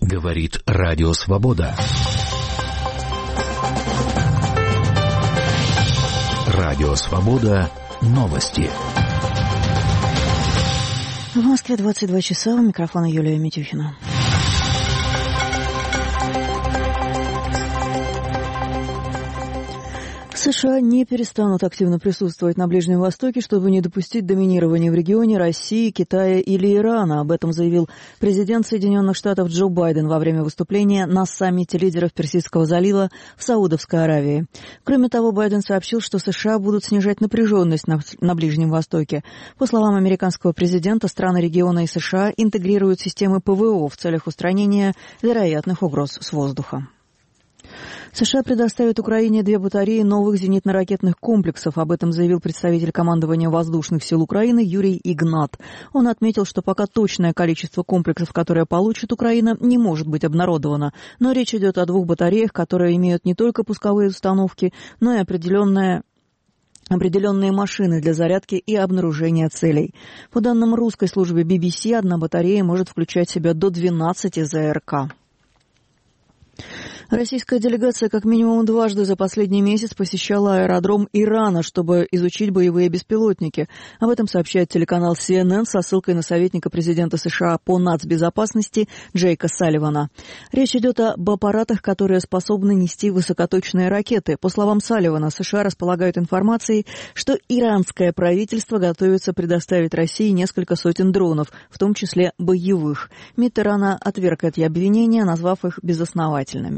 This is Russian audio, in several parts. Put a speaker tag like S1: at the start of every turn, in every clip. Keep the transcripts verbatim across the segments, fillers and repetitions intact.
S1: Говорит Радио Свобода. Радио Свобода. Новости.
S2: В Москве двадцать два часа. У микрофона Юлия Митюхина. США не перестанут активно присутствовать на Ближнем Востоке, чтобы не допустить доминирования в регионе России, Китая или Ирана. Об этом заявил президент Соединенных Штатов Джо Байден во время выступления на саммите лидеров Персидского залива в Саудовской Аравии. Кроме того, Байден сообщил, что США будут снижать напряженность на, на Ближнем Востоке. По словам американского президента, страны региона и США интегрируют системы ПВО в целях устранения вероятных угроз с воздуха. США предоставят Украине две батареи новых зенитно-ракетных комплексов. Об этом заявил представитель командования воздушных сил Украины Юрий Игнат. Он отметил, что пока точное количество комплексов, которые получит Украина, не может быть обнародовано. Но речь идет о двух батареях, которые имеют не только пусковые установки, но и определенные определенные машины для зарядки и обнаружения целей. По данным русской службы би би си, одна батарея может включать в себя до двенадцати ЗРК. Российская делегация как минимум дважды за последний месяц посещала аэродром Ирана, чтобы изучить боевые беспилотники. Об этом сообщает телеканал си эн эн со ссылкой на советника президента США по нацбезопасности Джейка Салливана. Речь идет об аппаратах, которые способны нести высокоточные ракеты. По словам Салливана, США располагают информацией, что иранское правительство готовится предоставить России несколько сотен дронов, в том числе боевых. МИД Ирана отверг эти обвинения, назвав их безосновательными.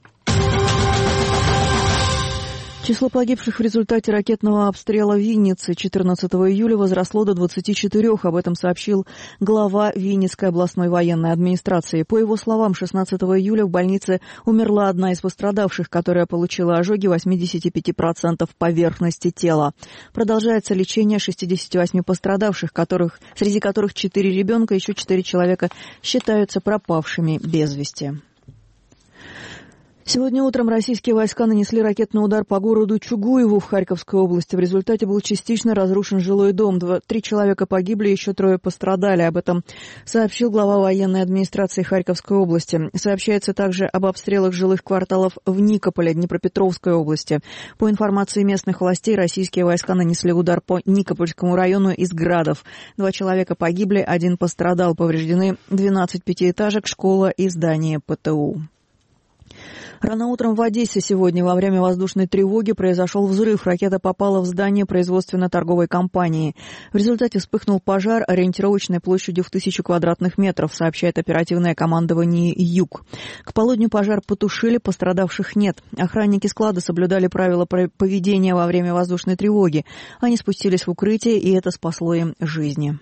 S2: Число погибших в результате ракетного обстрела Винницы четырнадцатого июля возросло до двадцати четырёх. Об этом сообщил глава Винницкой областной военной администрации. По его словам, шестнадцатого июля в больнице умерла одна из пострадавших, которая получила ожоги восемьдесят пять процентов поверхности тела. Продолжается лечение шестидесяти восьми пострадавших, которых, среди которых четыре ребенка, еще четыре человека считаются пропавшими без вести. Сегодня утром российские войска нанесли ракетный удар по городу Чугуеву в Харьковской области. В результате был частично разрушен жилой дом. Два, три человека погибли, еще трое пострадали. Об этом сообщил глава военной администрации Харьковской области. Сообщается также об обстрелах жилых кварталов в Никополе, Днепропетровской области. По информации местных властей, российские войска нанесли удар по Никопольскому району из градов. Два человека погибли, один пострадал. Повреждены двенадцать пятиэтажек, школа и здание пэ тэ у. Рано утром в Одессе сегодня во время воздушной тревоги произошел взрыв. Ракета попала в здание производственно-торговой компании. В результате вспыхнул пожар ориентировочной площадью в тысячу квадратных метров, сообщает оперативное командование «Юг». К полудню пожар потушили, пострадавших нет. Охранники склада соблюдали правила поведения во время воздушной тревоги. Они спустились в укрытие, и это спасло им жизни.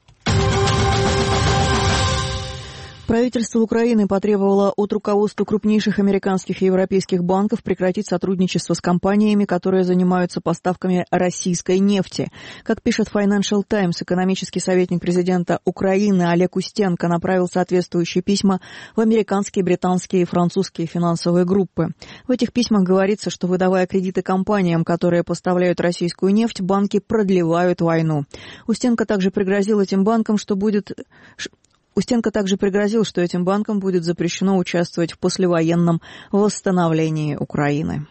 S2: Правительство Украины потребовало от руководства крупнейших американских и европейских банков прекратить сотрудничество с компаниями, которые занимаются поставками российской нефти. Как пишет Financial Times, экономический советник президента Украины Олег Устенко направил соответствующие письма в американские, британские и французские финансовые группы. В этих письмах говорится, что, выдавая кредиты компаниям, которые поставляют российскую нефть, банки продлевают войну. Устенко также пригрозил этим банкам, что будет... Устенко также пригрозил, что этим банкам будет запрещено участвовать в послевоенном восстановлении Украины.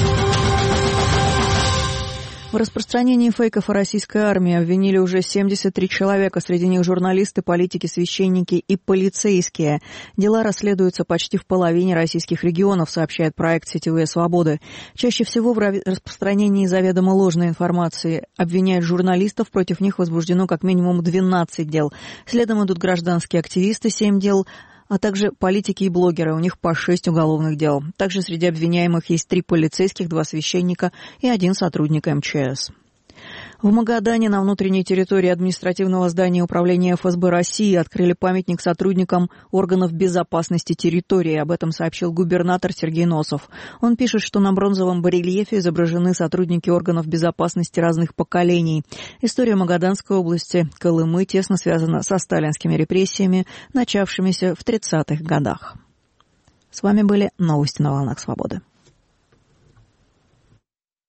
S2: В распространении фейков о российской армии обвинили уже семьдесят три человека, среди них журналисты, политики, священники и полицейские. Дела расследуются почти в половине российских регионов, сообщает проект «Сетевые свободы». Чаще всего в распространении заведомо ложной информации обвиняют журналистов, против них возбуждено как минимум двенадцать дел. Следом идут гражданские активисты, семь дел, а также политики и блогеры, у них по шесть уголовных дел. Также среди обвиняемых есть три полицейских, два священника и один сотрудник эм че эс. В Магадане на внутренней территории административного здания Управления эф эс бэ России открыли памятник сотрудникам органов безопасности территории. Об этом сообщил губернатор Сергей Носов. Он пишет, что на бронзовом барельефе изображены сотрудники органов безопасности разных поколений. История Магаданской области, Колымы, тесно связана со сталинскими репрессиями, начавшимися в тридцатых годах. С вами были новости на волнах свободы.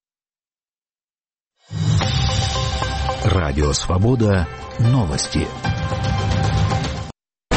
S1: Радио Свобода. Новости.